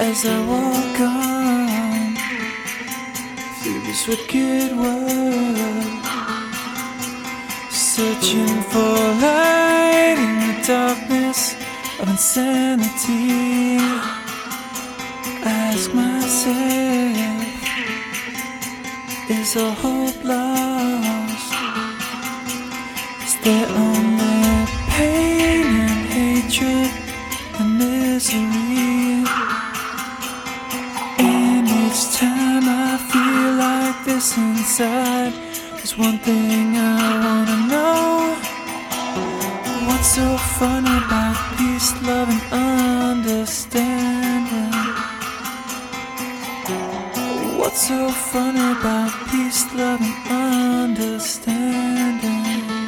as I walk on through this wicked world, searching for light in the darkness of insanity. I ask myself, is all hope lost? Is there only pain and hatred and misery? And each time I feel like this inside, there's one thing I wanna know. What's so fun about peace, love, and understanding? What's so fun about peace, love, and understanding?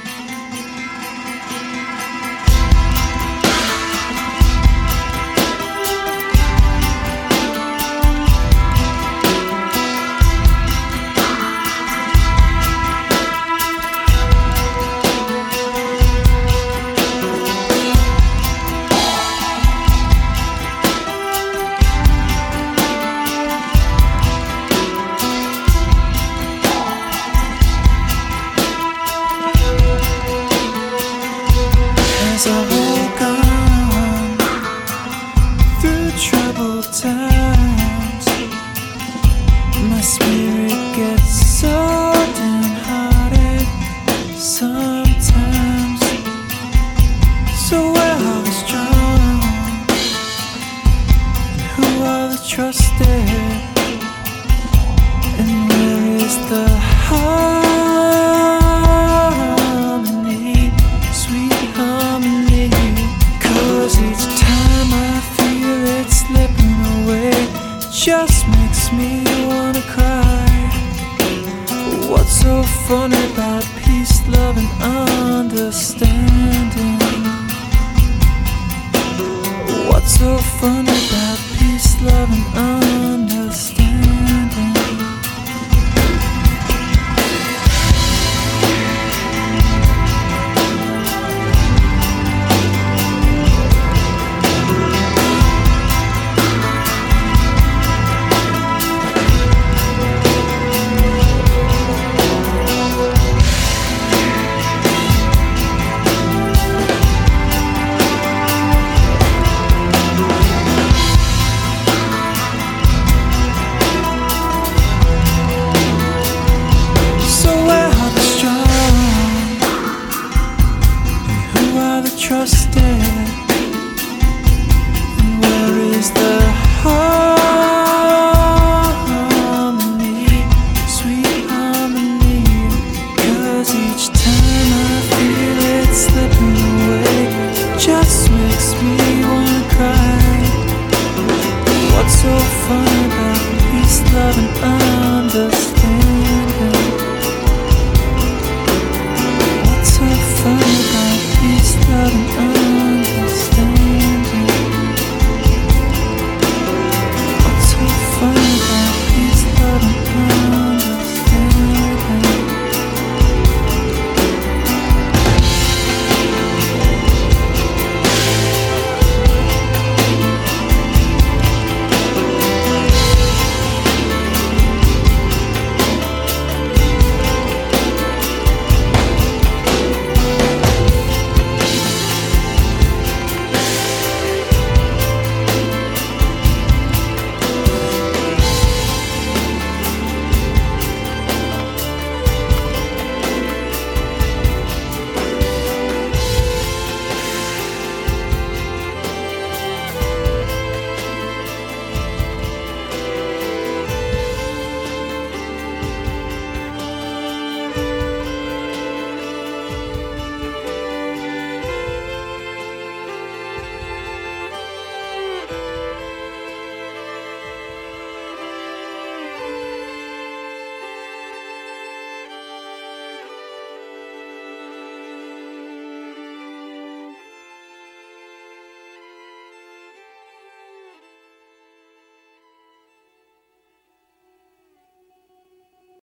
As I walk on through troubled times, my spirit gets so downhearted sometimes. So where are the strong? And who are the trusted? And where is the heart? Just makes me wanna cry. What's so fun about peace, love, and understanding? What's so fun about peace, love, and understanding? Trusted, and where is the harmony, sweet harmony? 'Cause each time I feel it slipping away, it just makes me wanna cry. What's so fun about peace, love, and